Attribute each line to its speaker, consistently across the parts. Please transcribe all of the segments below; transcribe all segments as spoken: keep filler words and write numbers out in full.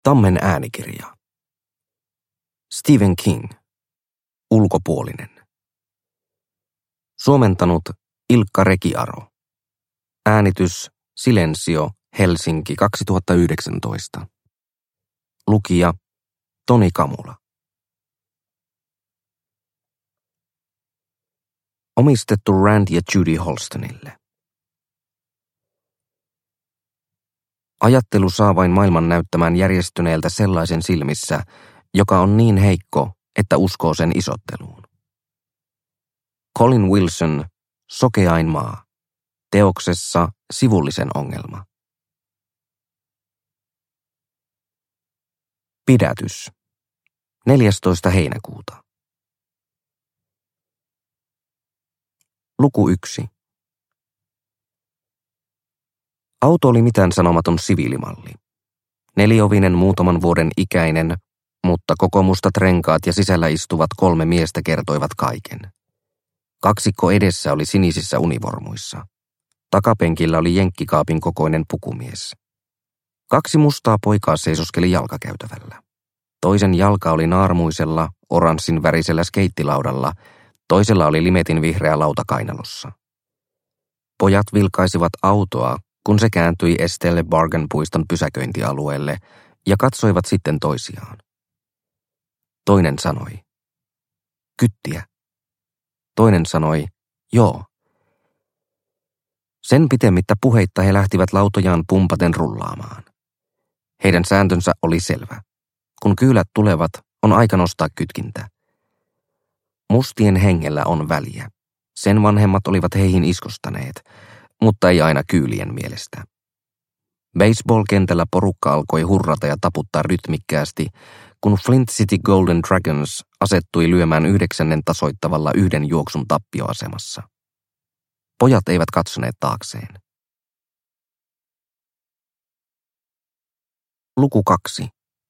Speaker 1: Tammen äänikirja. Stephen King. Ulkopuolinen. Suomentanut Ilkka Rekiaro. Äänitys Silensio, Helsinki kaksituhattayhdeksäntoista. Lukija Toni Kamula. Omistettu Rand ja Judy Holstonille. Ajattelu saa vain maailman näyttämään järjestyneeltä sellaisen silmissä, joka on niin heikko, että uskoo sen isotteluun. Colin Wilson, Sokeain maa. Teoksessa Sivullisen ongelma. Pidätys. neljästoista heinäkuuta. Luku yksi. Auto oli mitään sanomaton siviilimalli. Neliovinen muutaman vuoden ikäinen, mutta koko mustat renkaat ja sisällä istuvat kolme miestä kertoivat kaiken. Kaksikko edessä oli sinisissä univormuissa. Takapenkillä oli jenkkikaapin kokoinen pukumies. Kaksi mustaa poikaa seisoskeli jalkakäytävällä. Toisen jalka oli naarmuisella, oranssin värisellä skeittilaudalla, toisella oli limetin vihreä lauta kainalossa. Pojat vilkaisivat autoa, kun se kääntyi esteelle Bargain-puiston pysäköintialueelle ja katsoivat sitten toisiaan. Toinen sanoi, kyttiä. Toinen sanoi, joo. Sen pitemmittä puheitta he lähtivät lautojaan pumpaten rullaamaan. Heidän sääntönsä oli selvä. Kun kyylät tulevat, on aika nostaa kytkintä. Mustien hengellä on väliä. Sen vanhemmat olivat heihin iskostaneet, mutta ei aina kyylien mielestä. Baseball-kentällä porukka alkoi hurrata ja taputtaa rytmikkäästi, kun Flint City Golden Dragons asettui lyömään yhdeksännen tasoittavalla yhden juoksun tappioasemassa. Pojat eivät katsoneet taakseen. Luku kaksi.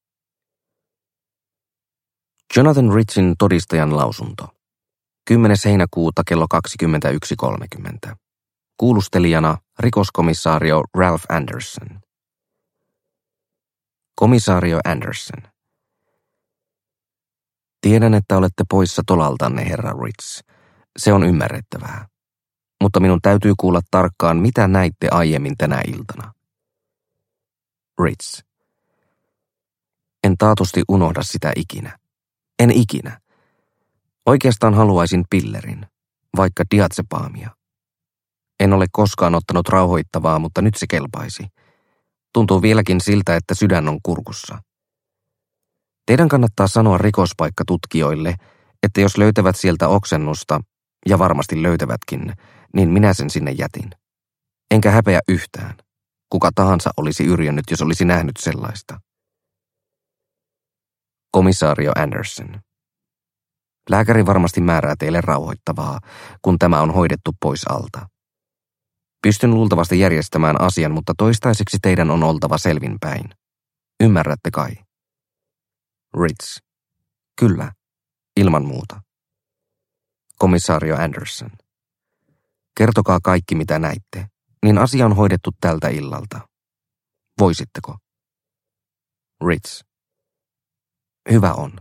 Speaker 1: Jonathan Richin todistajan lausunto. kymmenes heinäkuuta kello kaksikymmentäyksi kolmekymmentä. Kuulustelijana rikoskomissaario Ralph Anderson. Komisario Anderson. Tiedän, että olette poissa tolaltanne, herra Rich. Se on ymmärrettävää. Mutta minun täytyy kuulla tarkkaan, mitä näitte aiemmin tänä iltana. Rich. En taatusti unohda sitä ikinä. En ikinä. Oikeastaan haluaisin pillerin, vaikka diazepaamia. En ole koskaan ottanut rauhoittavaa, mutta nyt se kelpaisi. Tuntuu vieläkin siltä, että sydän on kurkussa. Teidän kannattaa sanoa rikospaikkatutkijoille, että jos löytävät sieltä oksennusta, ja varmasti löytävätkin, niin minä sen sinne jätin. Enkä häpeä yhtään. Kuka tahansa olisi yrjännyt, jos olisi nähnyt sellaista. Komisario Anderson. Lääkäri varmasti määrää teille rauhoittavaa, kun tämä on hoidettu pois alta. Pystyn luultavasti järjestämään asian, mutta toistaiseksi teidän on oltava selvinpäin. Ymmärrätte kai? Rich. Kyllä, ilman muuta. Komisario Anderson. Kertokaa kaikki, mitä näitte, niin asia on hoidettu tältä illalta. Voisitteko? Rich. Hyvä on.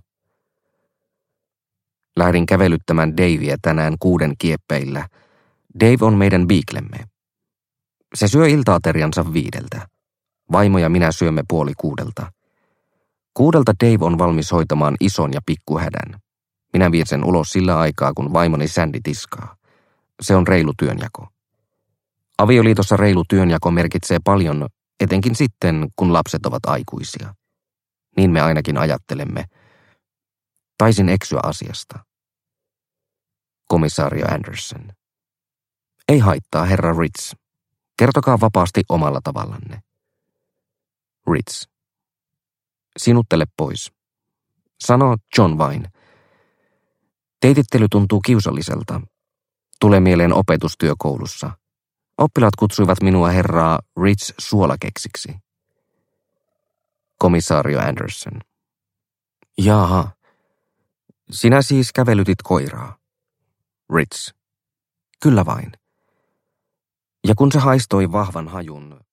Speaker 1: Lähdin kävelyttämään Davea tänään kuuden kieppeillä. Dave on meidän biiklemme. Se syö iltaateriansa viideltä. Vaimo ja minä syömme puoli kuudelta. Kuudelta Dave on valmis hoitamaan ison ja pikkuhädän. Minä vien sen ulos sillä aikaa, kun vaimoni Sandy tiskaa. Se on reilu työnjako. Avioliitossa reilu työnjako merkitsee paljon, etenkin sitten, kun lapset ovat aikuisia. Niin me ainakin ajattelemme. Taisin eksyä asiasta. Komisario Anderson. Ei haittaa, herra Rich. Kertokaa vapaasti omalla tavallanne. Rich. Sinuttele pois. Sano John vain. Teitittely tuntuu kiusalliselta. Tulee mieleen opetustyö koulussa. Oppilaat kutsuivat minua herraa Rich suolakeksiksi. Komisario Anderson. Jaha. Sinä siis kävelytit koiraa. Rich. Kyllä vain. Ja kun se haistoi vahvan hajun,